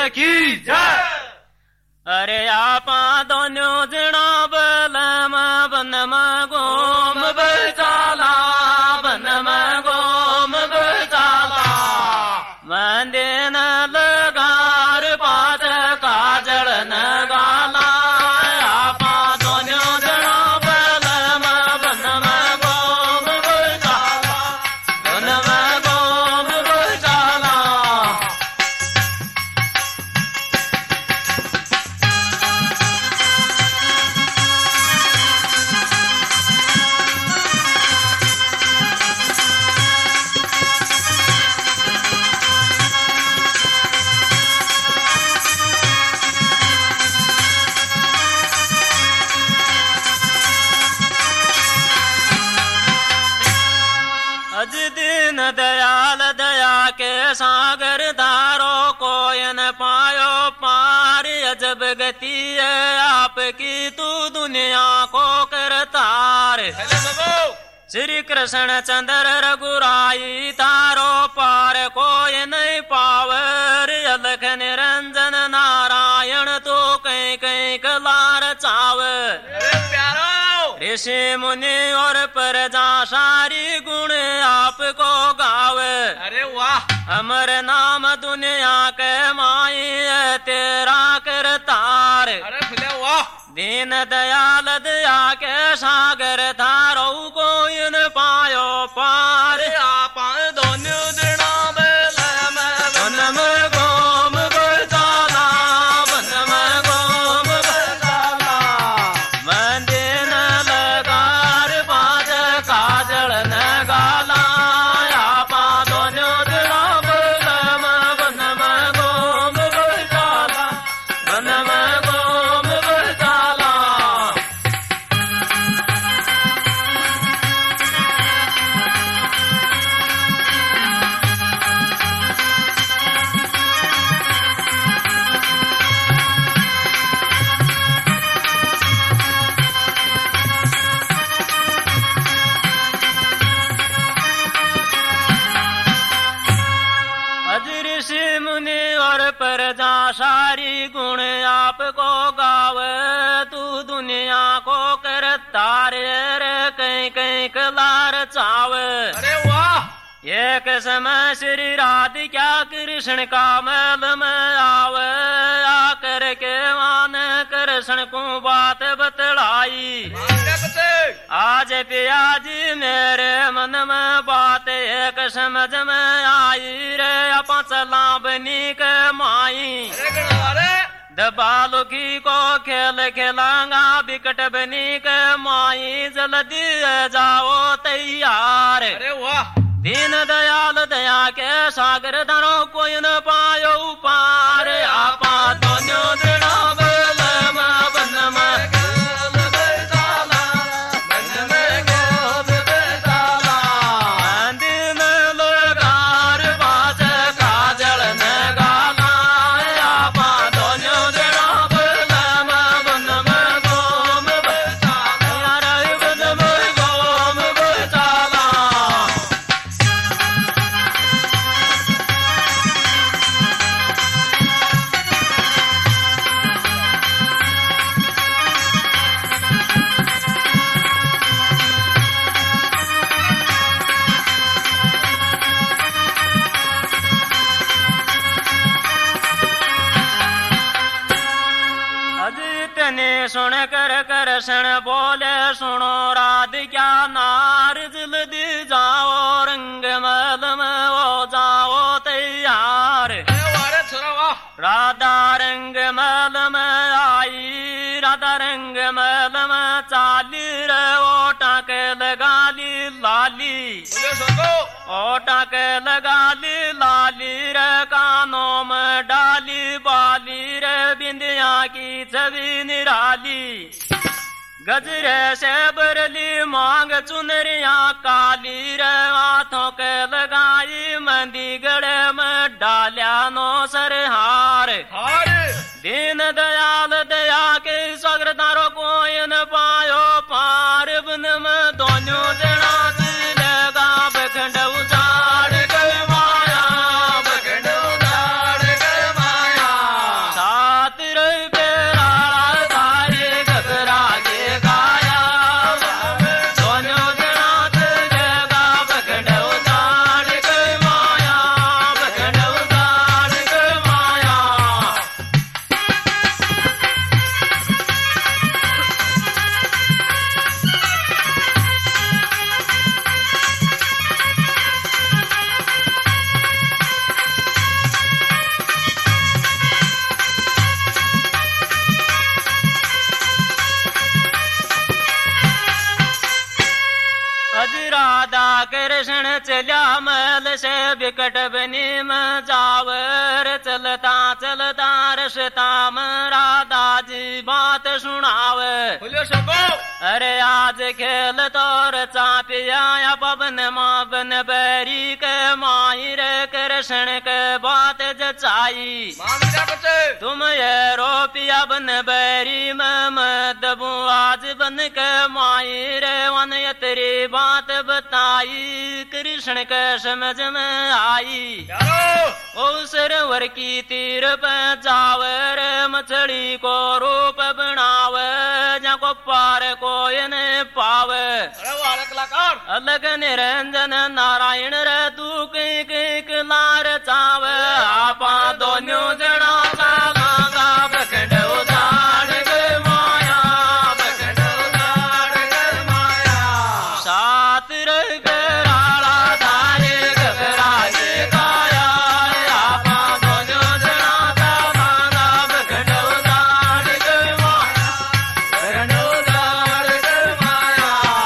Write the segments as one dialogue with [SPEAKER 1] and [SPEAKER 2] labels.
[SPEAKER 1] की जय। अरे आपा दोनों जना बलम बनम गोम बचाला बनम गोम बचाला मंदे न लगार पात काजल न गाला आपा दोनों जना बलम बनम गोम बचाला बनम गोम बचाला। अज दिन दयाल दया के सागर धारो कोय न पायो पार अजब गति है आपकी तू दुनिया को करतार। श्री कृष्ण चंद्र रघुराई तारो पार कोय नहीं पावर अलख निरंजन नारायण तो कहीं कहीं कलार चावर। ऋषि मुनि और प्रजा सारी गुण आपको गावे।
[SPEAKER 2] अरे वाह
[SPEAKER 1] अमर नाम दुनिया के माई तेरा करतार।
[SPEAKER 2] अरे खुले वाह
[SPEAKER 1] दीन दयाल दया के सागर थारो कोई न पायो पार।
[SPEAKER 2] आपा दोनों जना बलम
[SPEAKER 1] बनम गोम बचाला बनम गोम बचाला मंदे न लगार पाज काजल न गाला आपा दोनों जना बलम बनम गोम बचाला बनम गोम बचाला। अज ऋषि मुनि और प्रजा सारी गुण आपको गावे तू दुनिया को करतारे रे कहीं कहीं कलार चावे।
[SPEAKER 2] अरे वाह
[SPEAKER 1] एक समय श्री राधिका कृष्ण का महल में आवे आकर के मान कृष्ण को बात बतलाई। आज पिया जी मेरे मन में बात एक समझ में आई रे अपा चला बनी के माई। दबालो की को खेल खेलांगा बिकट बनी के माई जल्दी जाओ तैयार।
[SPEAKER 2] अरे वाह
[SPEAKER 1] दीन दयाल दया के सागर धरो कोई न पायो पार। आपा दोनों जना बलम बनम गोम बचाला बनम गोम बचाला मंदे न लगार पाज काजल न गाला आपा दोनों जना बलम बनम गोम बचाला रे बनम गोम बचाला। अजितने सुन कर कृष्ण बोले सुनो राधिका नार जल्दी जाओ रंग महल में हो जाओ तैयार। राधा रंग महल में आई राधा रंग महल में चाली रे ओटा के लगा ली लाली ओटा के लगा ली लाली रे कानों में डाली बाली रे बिंदिया की छवि निराली। गजरे से बरली मांग चुनरिया काली रे हाथों के लगाई मंदी गड़े में डाल्या नो सरहार। दीन दयाल दया के सगरदारों कोई न पायो पार बन में दोनों जना लगा बखंड उजाड़ गए माया बखंड उजाड़ गए माया। कृष्ण चल्या मल से बिकट बनी में जावर चलता चलता रसता में राधा जी बात सुनावे
[SPEAKER 2] बोलियो सबो
[SPEAKER 1] अरे आज खेल तोर चापिया पवन माँ बन बैरी के माई रे कृष्ण के बात जचाई तुम ये रोपिया बन बैरी में दबू आज बन के माई रे वन तेरी बात बताई कृष्ण के समझ में आई ओ सरोवर की तीर पे जावर मछली को रूप बनावे जाको पार कोई न पावे अलग निरंजन नारायण रे तू के लार चावे आपा दोनों जना चालांगा बखंड उदाड़ के माया बखंड उदाड़ के माया सात रह कराला धारे घबराए काया आपा दोनों जना चालांगा बखंड उदाड़ के माया बखंड उदाड़ के माया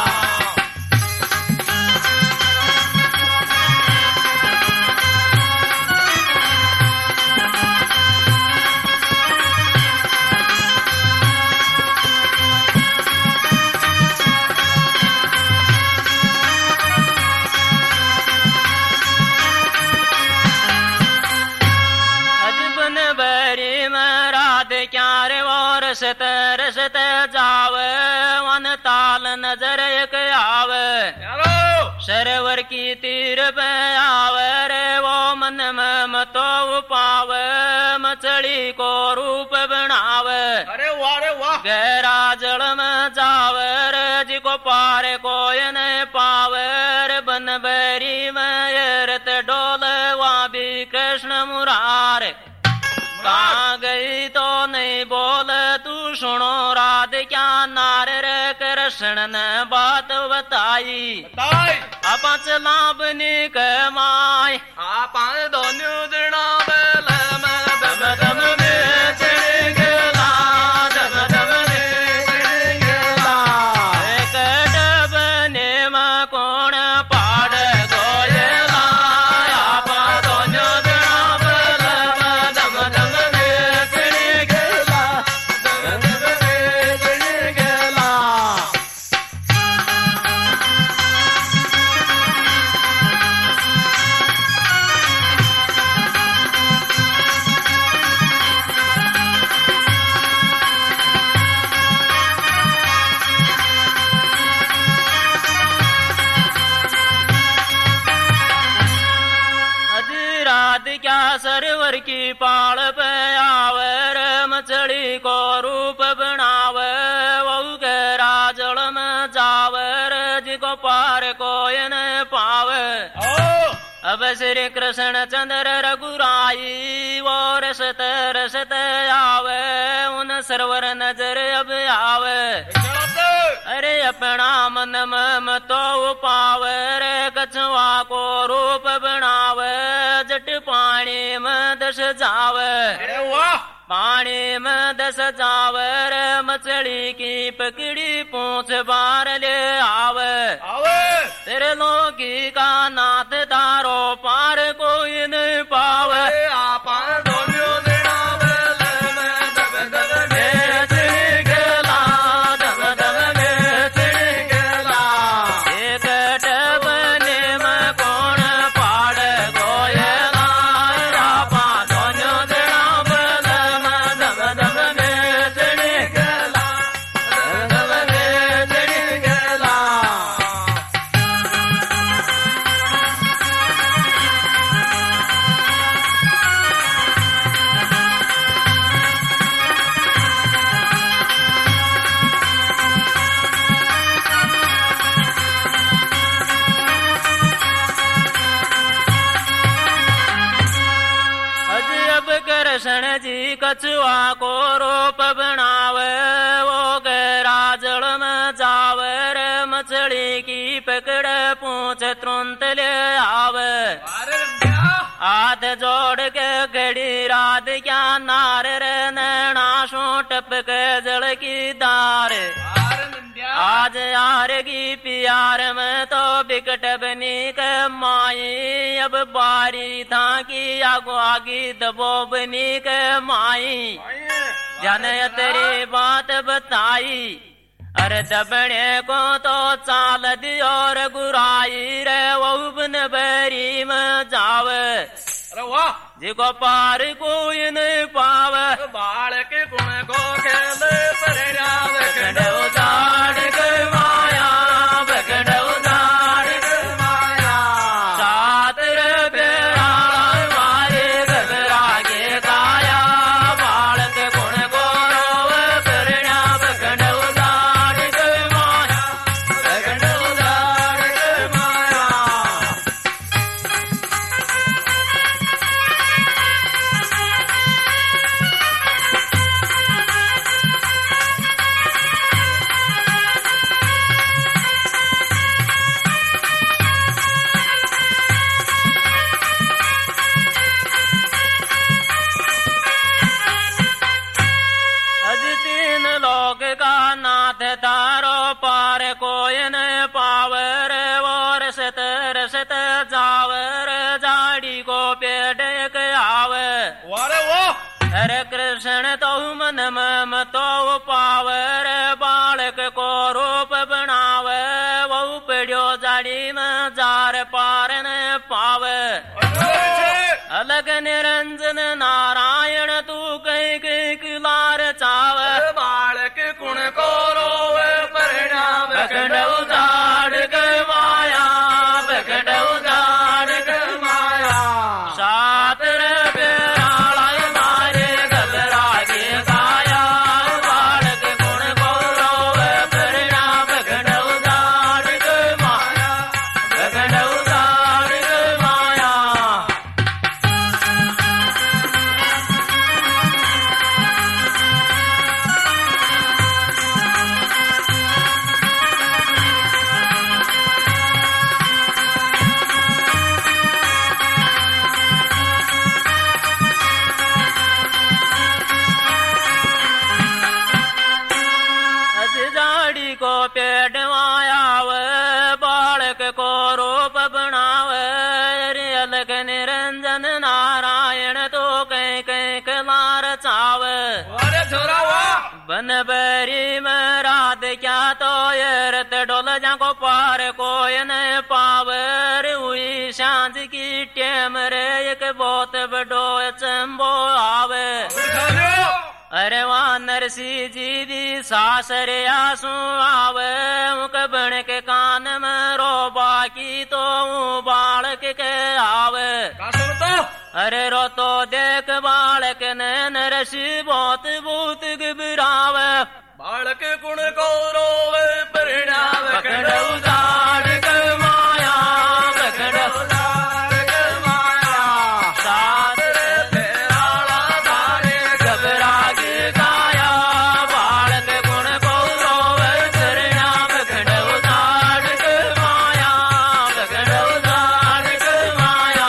[SPEAKER 1] अजबन बरी मराद क्यार और रसत रसत जावे वन ताल नजर एक आवे सरोवर की तीर पे आवे रे वो मन में मतो पावे मछली को रूप बनावे
[SPEAKER 2] अरे वाह रे वाह
[SPEAKER 1] गहरा जल में जावे रे जी को पार कोई न पावे रे बन बैरी में ये रत डोल वहाँ भी कृष्ण मुरार कहाँ गई तो नहीं बोल तू सुनो राध क्या नार रे कृष्ण ने बात बताई अपा चला बनी कमाई
[SPEAKER 2] आप दोनों जना बेल में
[SPEAKER 1] दम दम में चढ़ गला दम दम में चढ़ गला एक डबने में कौन पाड़ गोयला आपा दोनों जना बेल में दम दम में चढ़ गला दम दम में चढ़ गला रात क्या सरोवर की पाल पे आवर मछली को रूप बनावे वो गहरा जल में जावर जिको पार कोई न पावे अब श्री कृष्ण चंद्र रघुराई वो रसत रसत आवे उन सरवर नजर अब आवे अरे अपना मन में तो पावे रे कछुआ को रूप बनावे जट पानी में दस जावे
[SPEAKER 2] अरे वाह
[SPEAKER 1] पानी में दस जावे रे मछली की पकड़ी पूछ बार ले आवे तेरे लोगी का नाथ तारो पार कोई नहीं पावे
[SPEAKER 2] आप दोनों जना बेल में दब दब में
[SPEAKER 1] चढ़ गला दम दम में चढ़ गला एक डबने में कौन पाड़ गोयला आपा दोनों जना बेल में दम दम में चढ़ गला दम दम में चढ़ गला अब कृष्ण जी कछुआ को रूप बनावे वो गहरा जल में जावे रे मछली की पकड़ पूछ तुरंत ले आवे हाथ जोड़ के घड़ी रात क्या नार रे नैना सो टपके जल की दार आज यारगी प्यार में तो बिकट बनी के माई अब बारी था की आगो आगी दबो बनी के माई जाने तेरी बात बताई अरे दबने को तो चाल दी और गुराई रे वो बन बरी में जावे
[SPEAKER 2] अरे वाह
[SPEAKER 1] जिको पार कोई नहीं पावे
[SPEAKER 2] बालक गुण को खेल परिणाम
[SPEAKER 1] बकड़ो दाड़ के माया बकड़ो दाड़ के माया सात रे बेड़ा मारे घबरा के काया बालक गुण को रोवे परिणाम बकड़ो दाड़ के माया बकड़ो दाड़ के माया नाथ तारो पार कोई न पावर और सत रसत जावर जाड़ी को पेट आवे
[SPEAKER 2] वारे वो
[SPEAKER 1] हरे कृष्ण तो मन मम तो पावर बालक को रूप बनावे वो पड़ो जाड़ी में जार पार न पावे अलग निरंजन नारायण तू कई कई किलार चावे
[SPEAKER 2] बालक गुण को रोवे परिणाम
[SPEAKER 1] बकड़ो दाड़ के माया बकड़ो दाड़ के माया सात रे बेड़ा मारे घबरा के काया बालक गुण को रोवे परिणाम बकड़ो दाड़ के माया बकड़ो दाड़ के माया जाड़ी को पेट मायाव बालक को रूप बनावे रे अलग निरंजन नारायण तो कहीं कहीं कलार चावे
[SPEAKER 2] वारे छोरा वाह
[SPEAKER 1] बन बरी में रात क्या तो ये रत डोल जाको पार कोई न पावर हुई सांझ की टेम रे एक बहुत बड़ो चंबो आवे अरे वहाँ नरसी जी भी सासरे आंसू आवे मुक बन के कान में रो बाकी तो बालक के आवे अरे रो तो देख बालक ने नरसी बहुत बहुत घबरावे
[SPEAKER 2] बालक गुण को रोवे परिणाम
[SPEAKER 1] बकड़ो दाड़ के माया बकड़ो
[SPEAKER 2] दाड़ के माया
[SPEAKER 1] सात
[SPEAKER 2] बेराला दाड़े
[SPEAKER 1] घबरा के काया बालक गुण को रोवे परिणाम बकड़ो दाड़ के माया बकड़ो दाड़ के माया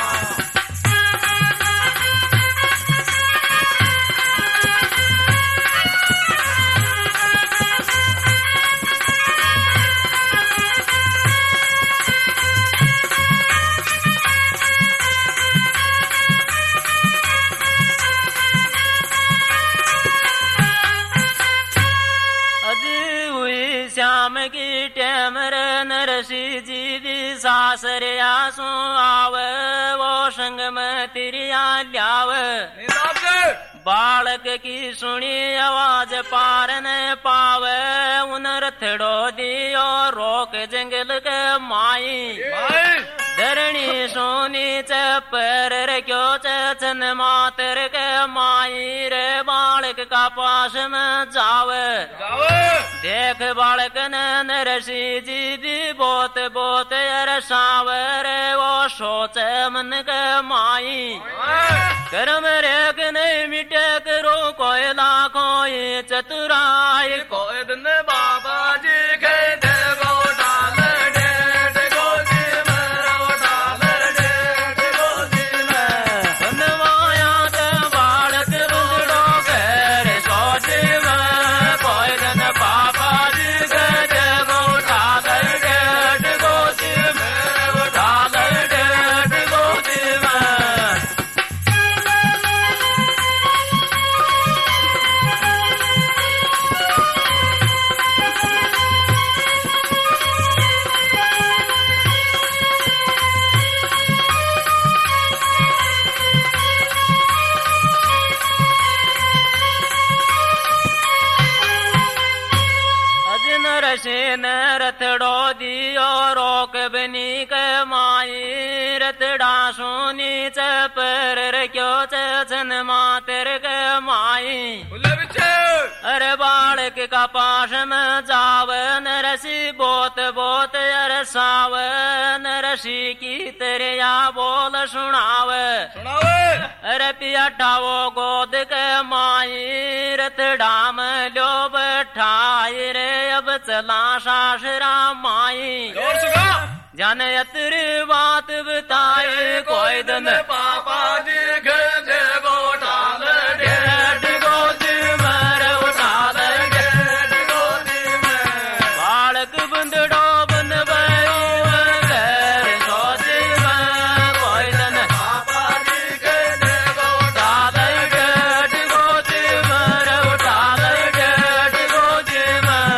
[SPEAKER 1] श्याम की टेमर नरसी जी भी सासरे आंसू आवे वो संग में तिरिया ल्यावे बालक की सुनी आवाज पार न पावे उन रथड़ो दियो रोक जंगल के माई धरणी सोनी चपर क्यों चन मातर के माई रे बालक का पास में जावे देख बालक न नरसी जी भी बहुत बहुत अरसावर वो सोच मन के माई कर्म रेख नहीं मिटे करो कोई लाखों ये चतुराई
[SPEAKER 2] कोई दिन बाबा जी के देवो डाल डेट गोदी में रो डाल डेट गोदी में
[SPEAKER 1] धनवाया ते बालक रुदड़ो घर सोच में कोई दिन बाबा जी के न रथड़ो दियो रोक बनी के माई रथड़ा सोनी चपर रख्यो चन मातर के माई अरे बालक का पास में जाव नरसी बोत बोत अरसाव नरसी की तेरिया बोल सुनाव अरे पिया ठावो गोद के माई रथड़ा में लो बैठाई रे अब चला सासरा माई जान यत्र बात बताए कोई दिन
[SPEAKER 2] पापा जी घर गोटाल
[SPEAKER 1] डेढ़ गोदी मर उठाल
[SPEAKER 2] डेढ़ गोदी में
[SPEAKER 1] बालक बंदड़ो बन बैरी घर सोची में कोई दिन
[SPEAKER 2] पापा जी घर गोटाल
[SPEAKER 1] डेढ़ गोदी मर उठाल डेढ़ गोदी में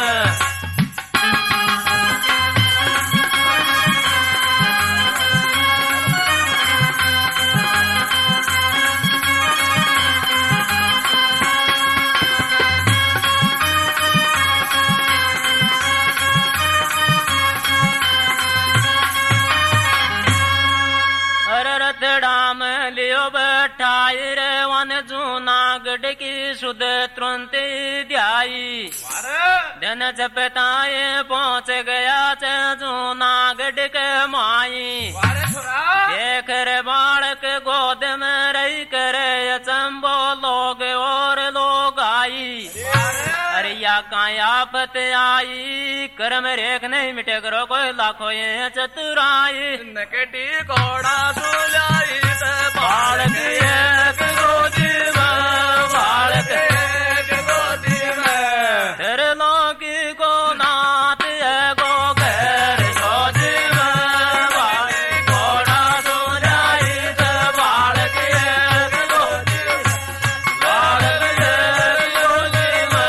[SPEAKER 1] रथड़ाम लियो बैठाई रे वन जूनागढ़ की सुध तुरंत ध्याई धन जपताए पहुंच गया च जूनागढ़ के माई देख रे बालक गोद में रही करे चंबो लोग और लोग आई अरे या कायापत आई कर्म रेख नहीं मिटे करो कोई लाखों ये चतुराई
[SPEAKER 2] नकटी घोड़ा सुलाई
[SPEAKER 1] बालक एक गोदी में बालक
[SPEAKER 2] एक गोदी में
[SPEAKER 1] तेरे लोग को नाथ है गो घर सोजी में बालक घोड़ा सुलाई बालक एक गोदी बालक एक गोदी में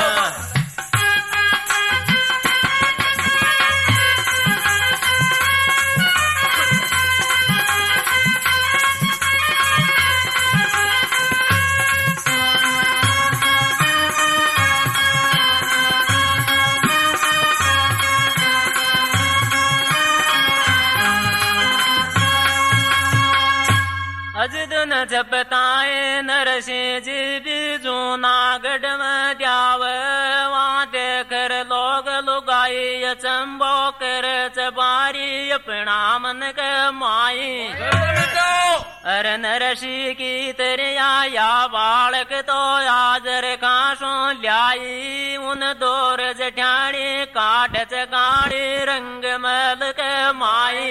[SPEAKER 1] अजदन जपताए नरसिंह जी भी जूनागढ़ में द्याव वहाँ देकर लोग लुगाई चंबो कर चबारी अपना मन के माई अरे नरसी की तेरिया या बालक तो आजर काशों ल्याई उन दौर जठानी काट चगाड़ी रंग मल के माई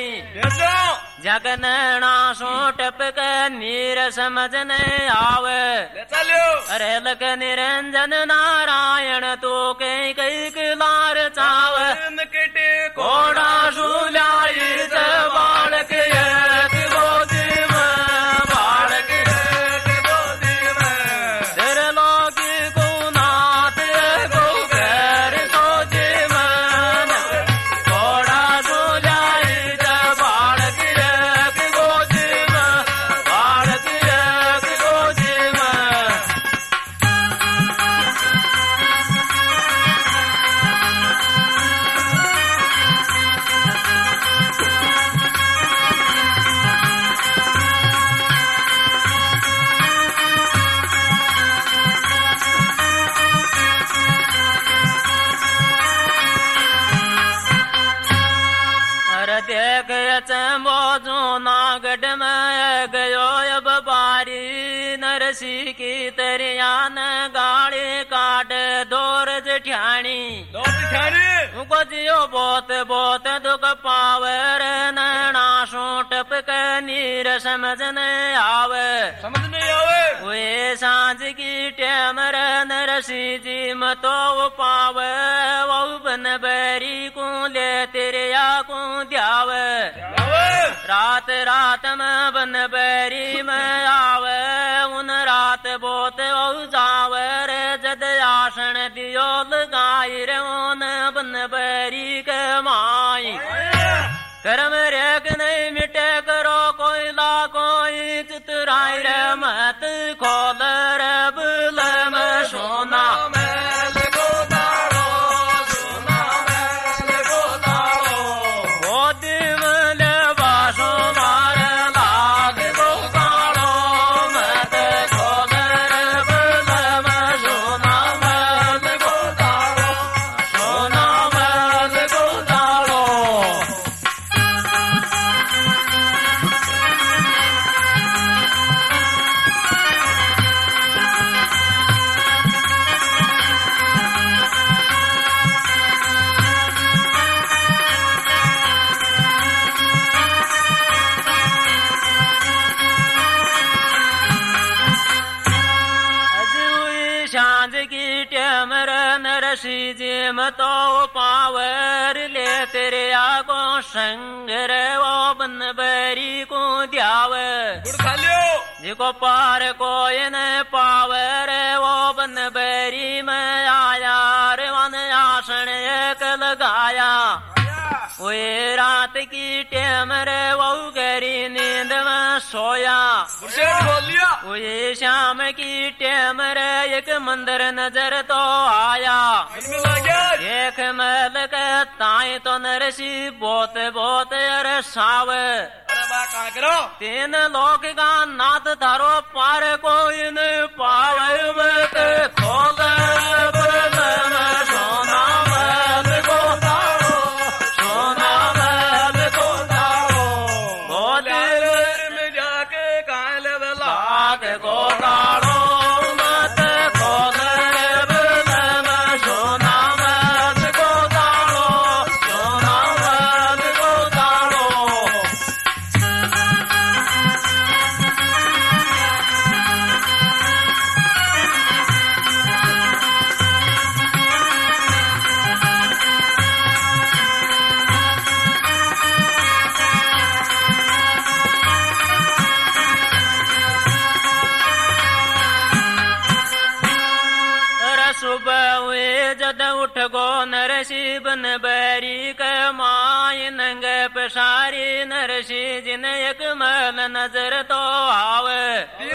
[SPEAKER 1] जगनना सो टप के नीर समझने आवे अरे लख निरंजन नारायण तो कई कई किलार चाव घोड़ा सुलाई बालक एक गोदी में बालक एक गोदी में तेरे लोग को नाथ को घर सोजी में घोड़ा सुलाई बालक एक गोदी में बालक एक गोदी में देख चंबो जूनागढ़ में गयो अब बारी नरसी की तरिया न गाड़ी काट दौर जठानी उनको जियो बहुत बहुत दुख पावर नैना सो टपक नीर समझ नहीं आवे वे सांझ की टेमर नरसी जी मतो पावे वो बन बैरी को ले तेरिया को द्यावे रात रात में बन बैरी में आवे उन रात बहुत वो जावे रे जद आसन दियो लगाई रे उन बन बैरी के माई कर्म रेख नहीं मिटे करो कोई ला कोई चितराई रे मत खोल रे बुल में सोना
[SPEAKER 2] महल को दाड़ो सोना महल
[SPEAKER 1] सांझ की टेमर नरसी जी मतो पावर ले तेरे आगो संग रे वो बन बरी को द्याव जिको पार को इन पावर वो बन बरी में आया रे वन आसन एक लगाया वे रात की टेमर वो गरी नींद में सोया वे शाम की टेमर एक मंदिर नजर तो आया एक महल के ताई तो नरसी बहुत बहुत अरसाव तीन लोग का नाथ धारो पार कोई न पावे खोल सोना महल को तारो सोना महल को तारो बहुत में जाके काल लाग को तारो उठ गो नरसी बन बैरी के माय नंग पसारी नरसी जिन एक मल नजर तो आवे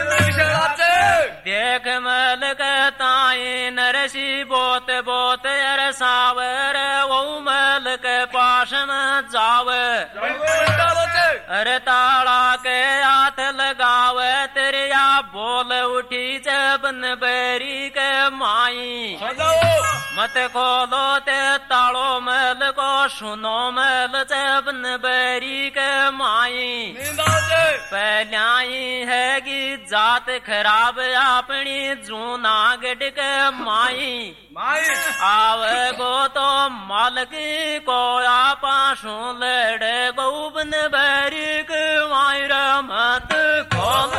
[SPEAKER 1] देख मल के ताई नरसी बोत बोत अरसावर वो मल के पास में जावे अरे ताड़ा के हाथ लगावे तेरे या बोल उठी बन बैरी के माई मत खोलो ते तालो मल को सुनो मल बन बैरी के माई पहलाई है कि जात खराब अपनी जूनागढ़ के माई आवे गो तो मालक को आपा सु लड़े गो बन बैरी के माई मत खोल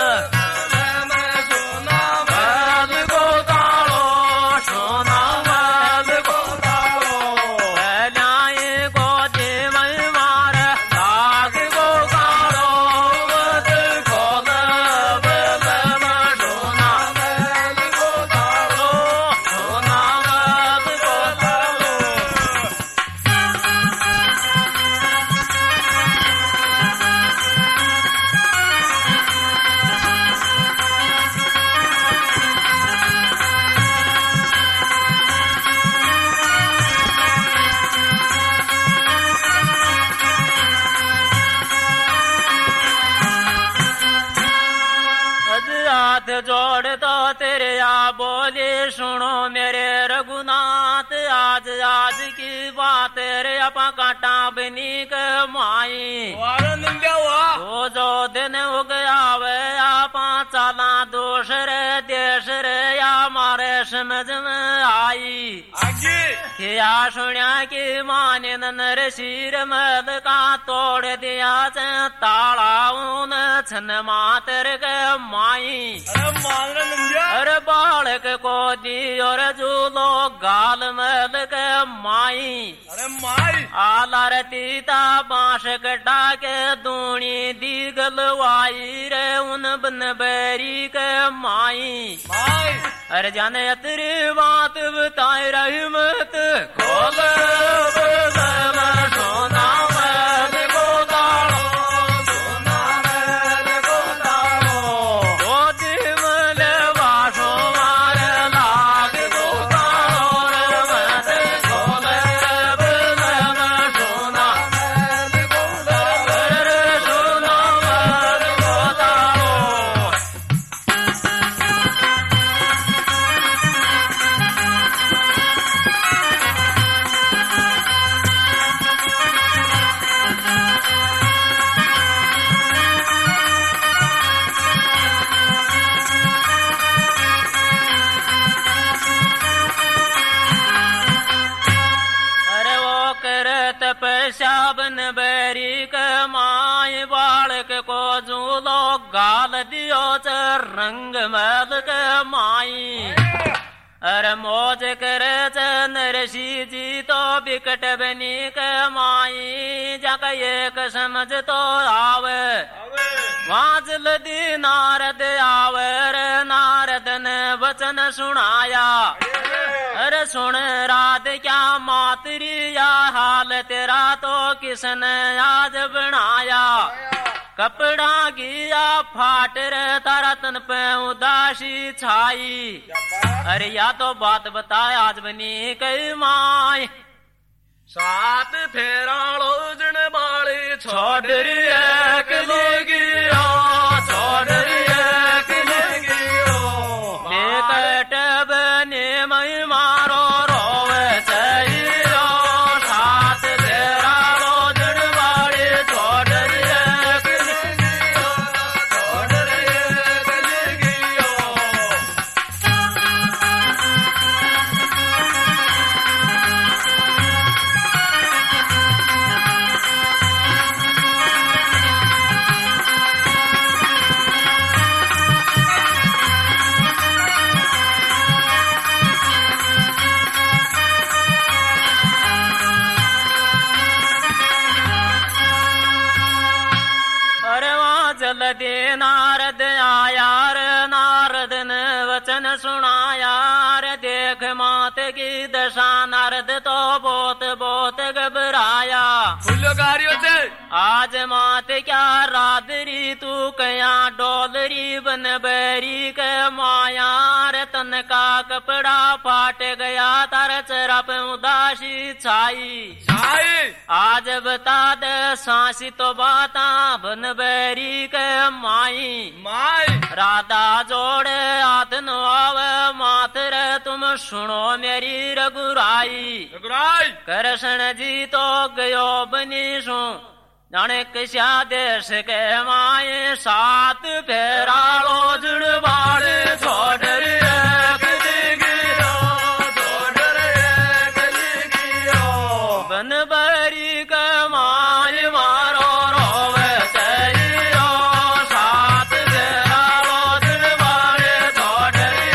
[SPEAKER 1] जोड़ तो तेरे आ बोले सुनो मेरे रघुनाथ आज आज की बात रे अपा काटा बनी के माई वो जो दिन उग आवे आपा चला दूसरे देश रे या मारे समझ में आई क्या सुनिया की माने नरसिर मल का तोड़ दिया ताला उन छन मातर के माई अरे बालक को दी और झूलो गाल मल के माई आला तीता बांस कटा के दूनी दी गलवाई रे उन बन बैरी के माई अरे जाने तेरी बात बताए रही मत खोल सोना मल को तारो सोना मल को तारो शाबन बैरी के माय बालक को झूलो गाल दियो च रंग महल के माई अरे मौज करे नरसी जी तो बिकट बनी कमाई जग एक समझ तो आवे वाजल दी नारद आवर नारद ने वचन सुनाया अरे सुन रात क्या मातरी या हाल तेरा तो किसने आज बनाया कपड़ा गिया फाट रे तारा तन पे उदासी छाई अरे या तो बात बताए आज बनी कई माई
[SPEAKER 2] सात फेरालो जन बाली
[SPEAKER 1] छोड़ एक लगियो छोड़ एक लगियो बेकट बने मई मारो रोवे चाहियो सात फेरालो जन बाली छोड़ एक लगियो छोड़ एक लगियो दे नारद आया रे नारद ने वचन सुनाया रे देख मात की दशा नारद तो बहुत बहुत घबराया
[SPEAKER 2] फुल्लकारियों से
[SPEAKER 1] आज मात क्या रादरी तू कया डोलरी बन बैरी के माया रे तन का कपड़ा फाट गया तार चेहरा पे उदासी छाई आज बता दे सांसी तो बाता बन बैरी के माई राधा जोड़े हाथ नवावे मातर तुम सुनो मेरी रघुराई कृष्ण जी तो गयो बनी सु जाने कशा देश के माए सात फेरालो जुड़वाड़े छोड़ बन बरी के माय मारो रोवे चाहियो सात फेरालो जुड़वाड़े छोड़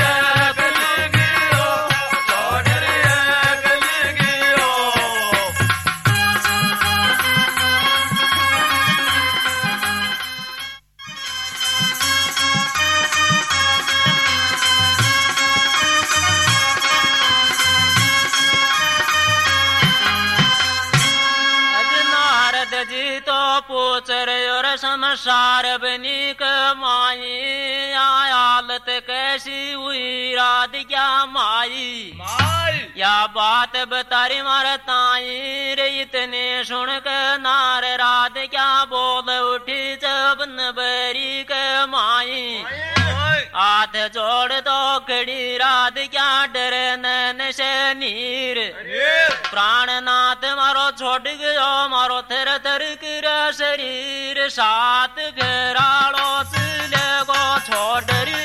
[SPEAKER 1] पूछ रहे और समसार बनी कमाई हालत कैसी हुई रात क्या माई या बात बतारी मार ताई रे इतने सुन के नार रात क्या बोल उठी जब बरी के माई हाथ जोड़ दो खड़ी रात क्या डरे नैन से नीर प्राणनाथ मारो छोड़ गयो मारो थर थर कर शरीर सात फेरालो सिले को छोड़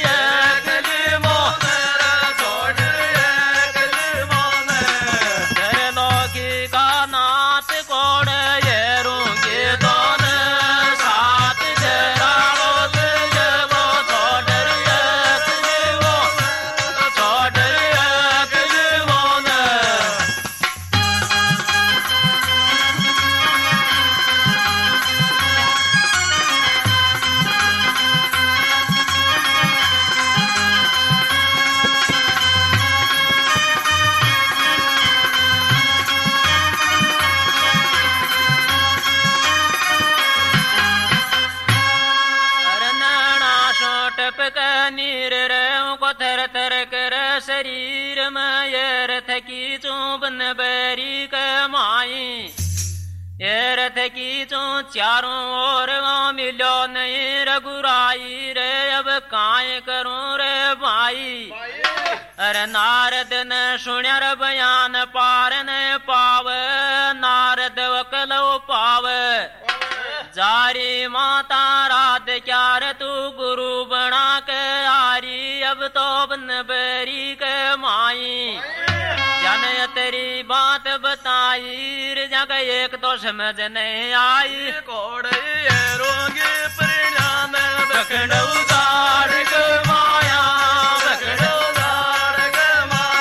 [SPEAKER 1] नीर रे को थर थर कर शरीर में ये रथ की चूबन बैरी के माई ये रथ की चू चारों ओर मिलो नहीं रघुराई रे अब काय करूं रे भाई अरे नारद ने सुनिया रे बयान पार ने पावे नारद वकलो पावे जारी माता रात क्या रे तू गुरु बना के आरी अब तो बन बेरी के माई जाने तेरी बात बताई रे जग एक तो समझ नहीं आई कोड़ रोगे परिणाम बकड़ उदार के माया बकड़ उदार के माया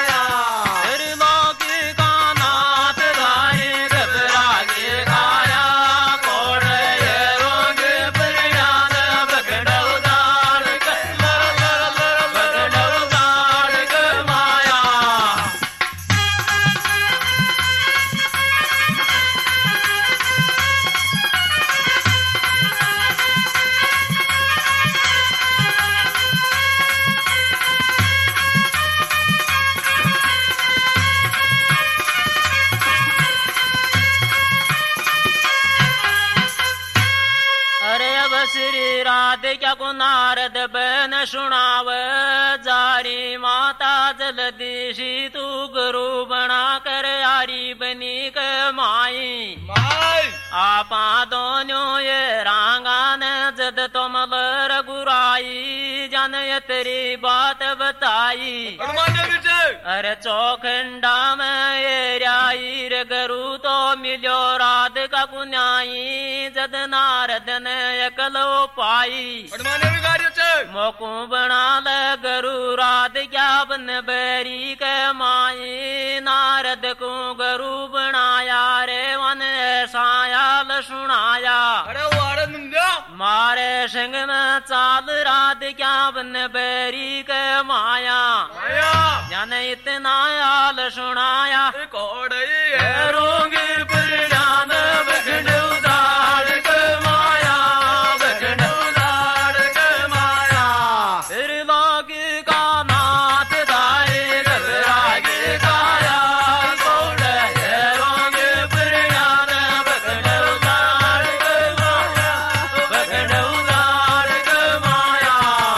[SPEAKER 1] क्या को नारद बन सुनाव जारी माता जलदीशी तू गुरु बना कर यारी बनी कमाई आपा दोनों ये रांगान जद तुम रघुराई जन तेरी बात बताई अरे चौखंडा में ये राई रे गरु तो मिलो राधिका कुन्याई जद नारद ने एकलो पाई मोकू बना ले गरु राधिका बन बैरी के माई नारद को गरु बनाया रे वन सायाल सुनाया मारे सिंह में चाल राधिका बन बैरी के माया जन इतना आल सुनाया रोंगे परिणाम बखन उदार के माया बखन उदार के माया फिर लोग का नाथ दाए घबरा के काया कोड रोंगे परिणाम बखन उदार के माया बखन उदार के माया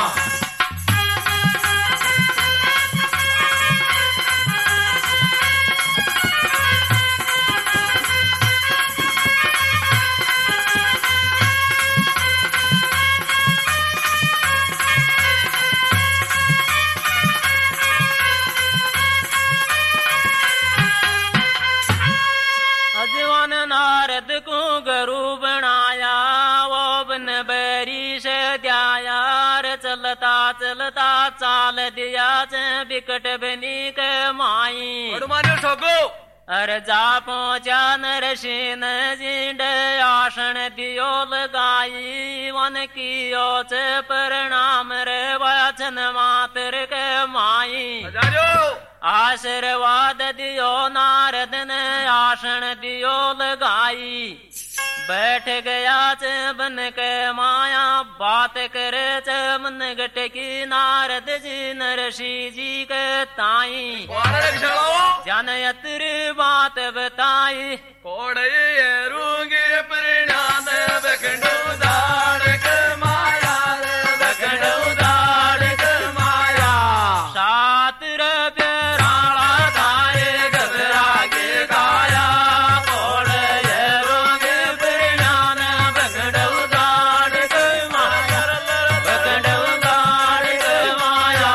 [SPEAKER 1] अजवान नारद को गरु बनाया वो बन बैरी से द्याया रे चलता चलता चाल दिया चे बिकट बनी के माई अरे जा पहुंचा नरसिंह जिंड आसन दियो लगाई वन कियो चे प्रणाम रे वचन मातर के माई आशीर्वाद दियो नारद ने आसन दियो लगाई बैठ गया च बन के माया बात करे च मन गटकी नारद जी नरसी जी के ताई जन यत्र बात बताई
[SPEAKER 2] रूंगे परिणाम बखन उदार के माया बखन उदार के माया
[SPEAKER 1] सात प्यारा धारे घबरा के काया कोड़ ये रोंगे परिणाम बखन उदार के माया बखन उदार के माया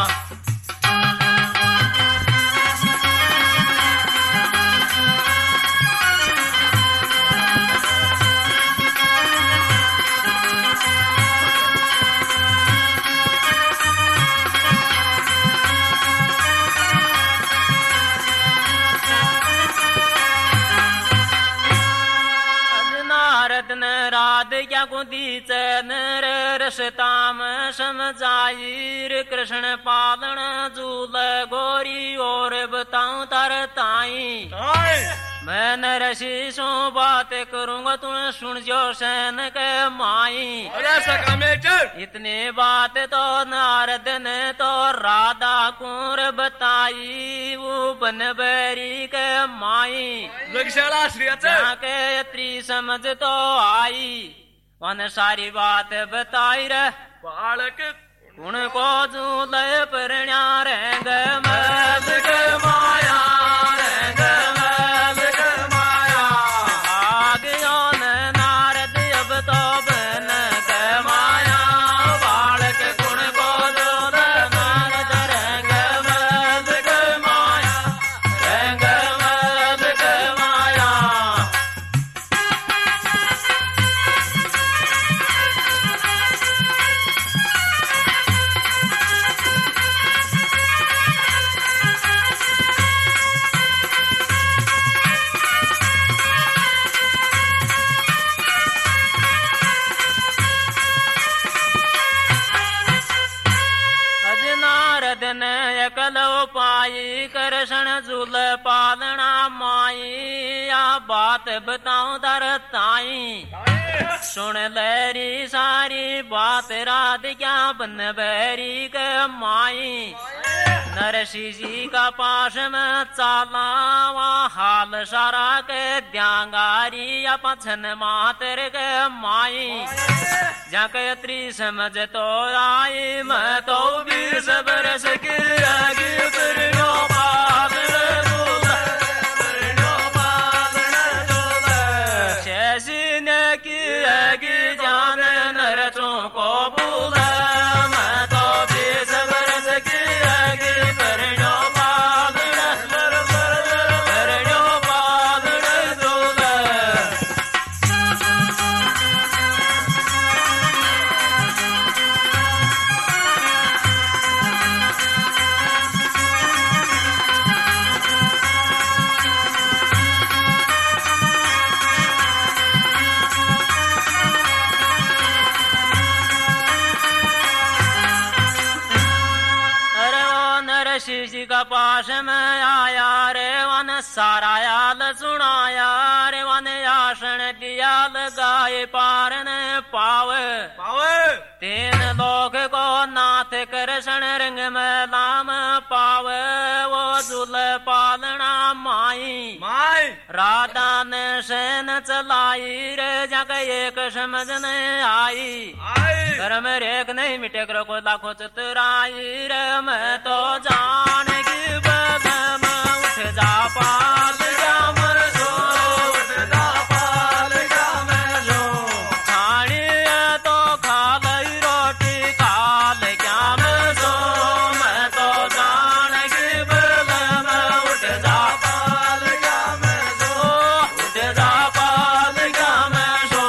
[SPEAKER 1] नारद न राधिका को दीच नर रसताम समझाईर कृष्ण पालन झूल गोरी और बताऊं तर ताई मैं नरसी सो बात करूंगा तुम सुन जो सैन के माई इतनी बात तो नारद ने तो राधा कुंवर बताई वो बन बैरी के माई के यत्री समझ तो आई वन सारी बात बताई रे
[SPEAKER 2] बालक
[SPEAKER 1] गुण को झूल परण्या रेंग मद के माया रेंग मद के माया आगयो न नारद अब तो बन के माया बालक गुण को झूल नारद रेंग मद के माया रेंग मद के माया नारद ने एकलो पाई करशन झूल पालना माई या बात बताऊं दर ताई सुन लहरी सारी बात रात क्या बन बैरी के माई नरसिंह जी का पास में चाला वहाँ हाल सारा के द्यांगारी या पछन मातर के माई जाके त्री समझ तो आई मैं तो 20 बरस की आगे परनो पागल शेषी ने की आगे जान नरचों को बोला मैं तो 20 बरस की आगे परनो पागल दूल्हा नरसिंह जी का पास में आया रे वन सारा याल सुनाया रे वन आसन दिया लगाए पारन पावे तीन लोग को नाथ कृष्ण रंग में नाम पावे वो दुल पालना माई राधा ने सेन चलाई रे जग एक समझ नहीं आई कर्म रेख नहीं मिटे करो को लाखों चतुराई रे मैं तो जान की बदम उठ जा पाल जा मर सो उठ जा पाल जा मैं सो खानी तो खा लई रोटी खा ले क्या मैं सो मैं तो जान की बदम उठ जा पाल जा मैं सो उठ जा पाल जा मैं सो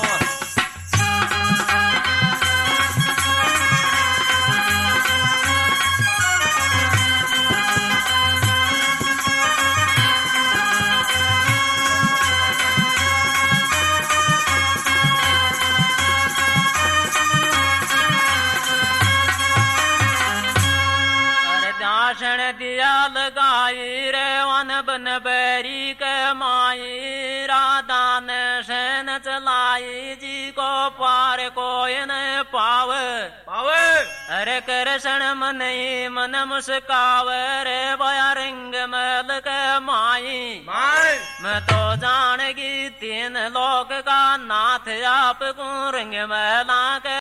[SPEAKER 1] दासन दिया लगाई रे वन बन बैरी के माई राधा ने सेन चलाई जी को पार कोई न पावे अरे कृष्ण मन ही मन मुस्कावे रे बया रिंग मल के माई मैं तो जान की तीन लोक का नाथ आप को रिंग मैला के